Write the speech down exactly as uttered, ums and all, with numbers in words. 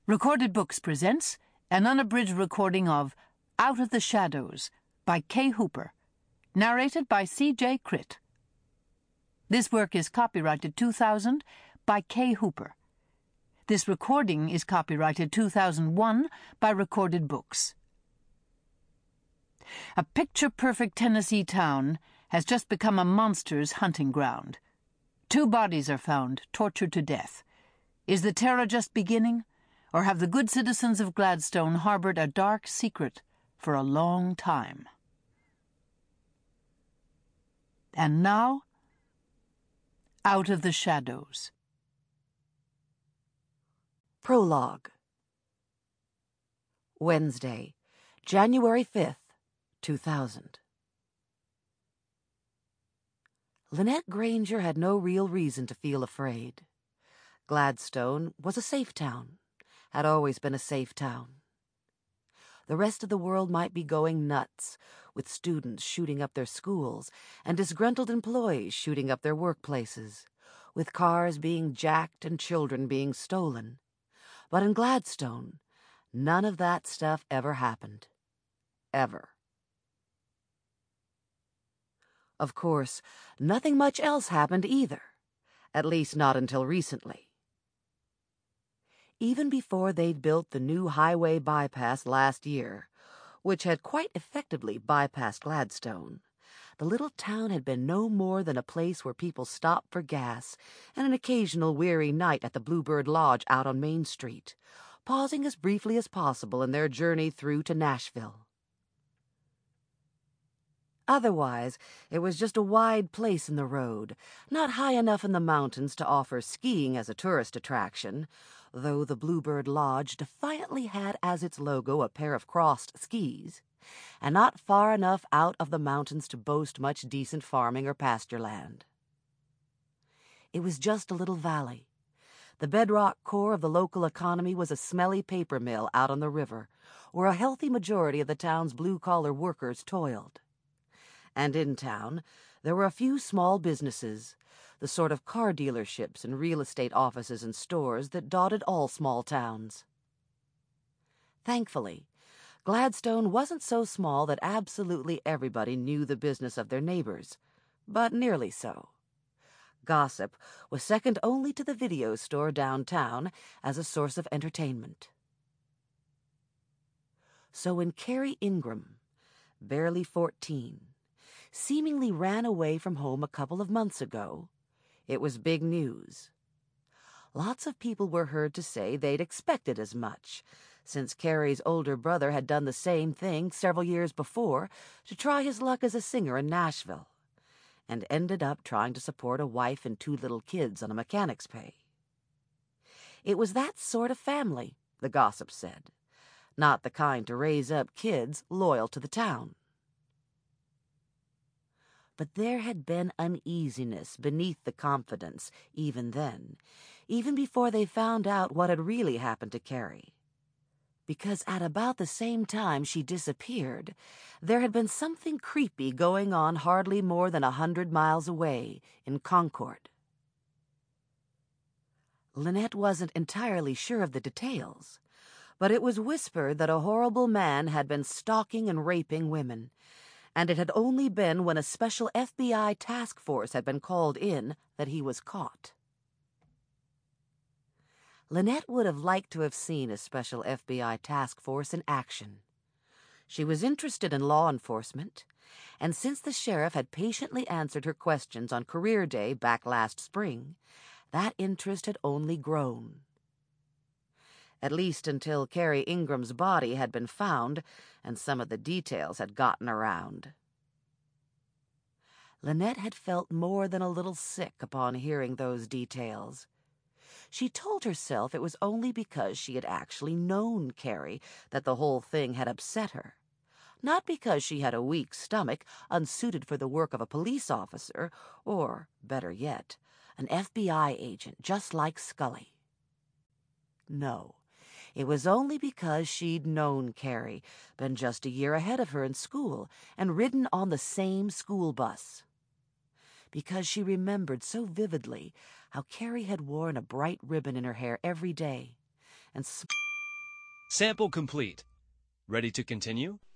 Recorded Books presents an unabridged recording of Out of the Shadows by Kay Hooper, narrated by C J Critt. This work is copyrighted two thousand by Kay Hooper. This recording is copyrighted two thousand one by Recorded Books. A picture-perfect Tennessee town has just become a monster's hunting ground. Two bodies are found, tortured to death. Is the terror just beginning? Or have the good citizens of Gladstone harbored a dark secret for a long time? And now, Out of the Shadows. Prologue. Wednesday, January fifth, two thousand. Lynette Granger had no real reason to feel afraid. Gladstone was a safe town, had always been a safe town. The rest of the world might be going nuts, with students shooting up their schools and disgruntled employees shooting up their workplaces, with cars being jacked and children being stolen. But in Gladstone, none of that stuff ever happened. Ever. Of course, nothing much else happened either, at least not until recently. Even before they'd built the new highway bypass last year, which had quite effectively bypassed Gladstone, the little town had been no more than a place where people stopped for gas and an occasional weary night at the Bluebird Lodge out on Main Street, pausing as briefly as possible in their journey through to Nashville. Otherwise, it was just a wide place in the road, not high enough in the mountains to offer skiing as a tourist attraction, though the Bluebird Lodge defiantly had as its logo a pair of crossed skis, and not far enough out of the mountains to boast much decent farming or pasture land. It was just a little valley. The bedrock core of the local economy was a smelly paper mill out on the river, where a healthy majority of the town's blue-collar workers toiled. And in town, there were a few small businesses, the sort of car dealerships and real estate offices and stores that dotted all small towns. Thankfully, Gladstone wasn't so small that absolutely everybody knew the business of their neighbors, but nearly so. Gossip was second only to the video store downtown as a source of entertainment. So when Carrie Ingram, barely fourteen, seemingly ran away from home a couple of months ago, it was big news. Lots of people were heard to say they'd expected as much, since Carrie's older brother had done the same thing several years before to try his luck as a singer in Nashville, and ended up trying to support a wife and two little kids on a mechanic's pay. It was that sort of family, the gossip said, not the kind to raise up kids loyal to the town. But there had been uneasiness beneath the confidence, even then, even before they found out what had really happened to Carrie. Because at about the same time she disappeared, there had been something creepy going on hardly more than a hundred miles away, in Concord. Lynette wasn't entirely sure of the details, but it was whispered that a horrible man had been stalking and raping women, and it had only been when a special F B I task force had been called in that he was caught. Lynette would have liked to have seen a special F B I task force in action. She was interested in law enforcement, and since the sheriff had patiently answered her questions on career day back last spring, that interest had only grown. At least until Carrie Ingram's body had been found and some of the details had gotten around. Lynette had felt more than a little sick upon hearing those details. She told herself it was only because she had actually known Carrie that the whole thing had upset her, not because she had a weak stomach unsuited for the work of a police officer or, better yet, an F B I agent just like Scully. No. It was only because she'd known Carrie, been just a year ahead of her in school, and ridden on the same school bus. Because she remembered so vividly how Carrie had worn a bright ribbon in her hair every day, and sm- Sample complete. Ready to continue?